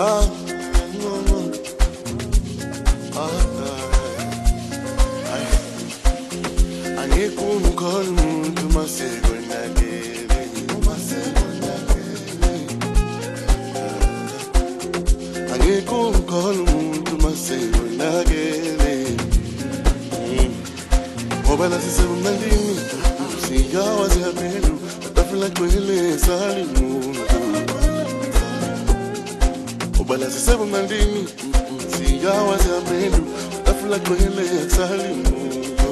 Ah, no, no. Angeke umkhole umuntu maseko nakele, maseko nakele. Angeke umkhole umuntu maseko nakele. Ngoba la sisemnandini, siyawa siyaphendu, atafuna gcwele sali umuntu. Ngoba la sisemnandini, siyawa siyaphendu, atafuna gcwele sali umuntu.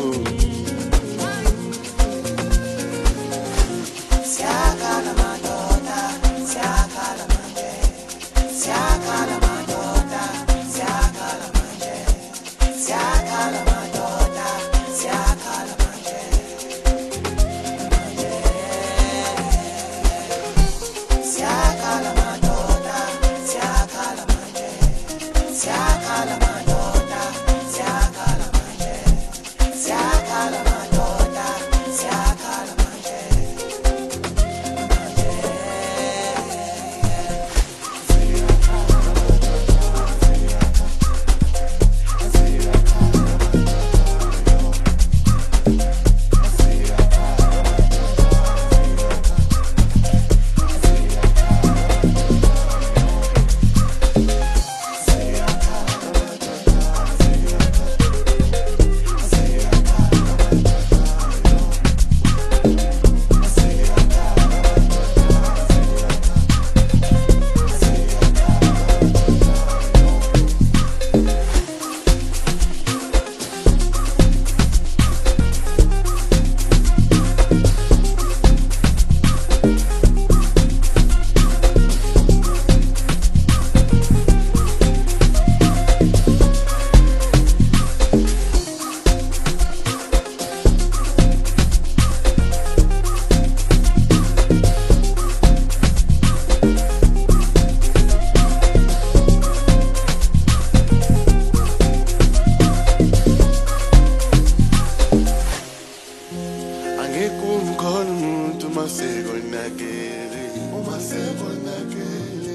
Maseko nakele, maseko nakele.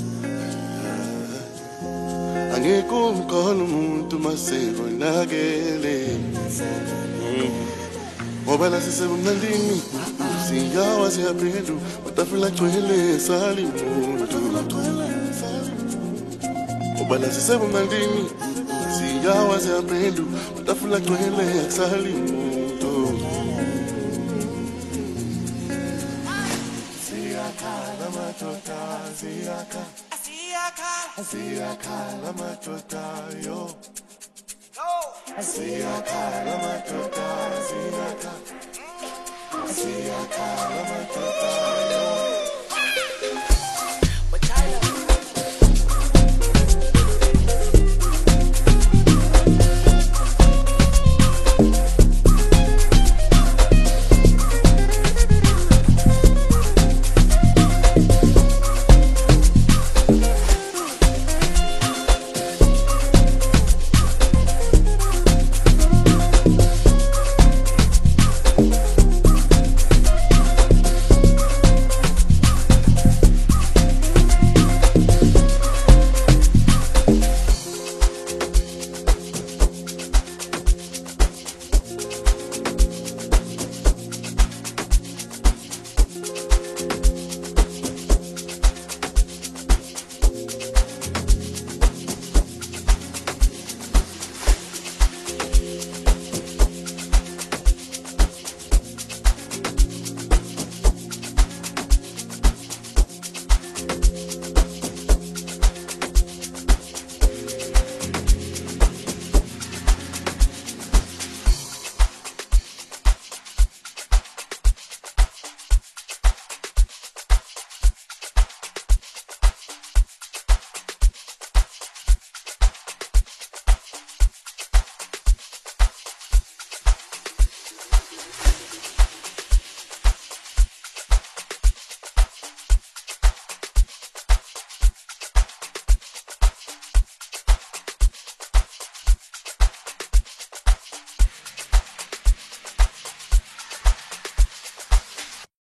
Angeke umkhole umuntu maseko nakele. Ngoba la sisemnandini, siyawa siyaphendu, atafuna gcwele sali umuntu. Ngoba la sisemnandini, siyawa siyaphendu, atafuna gcwele sali umuntu. Siyakhala madoda, siyakhala madoda yo. Siyakhala madoda, siyakhala madoda yo.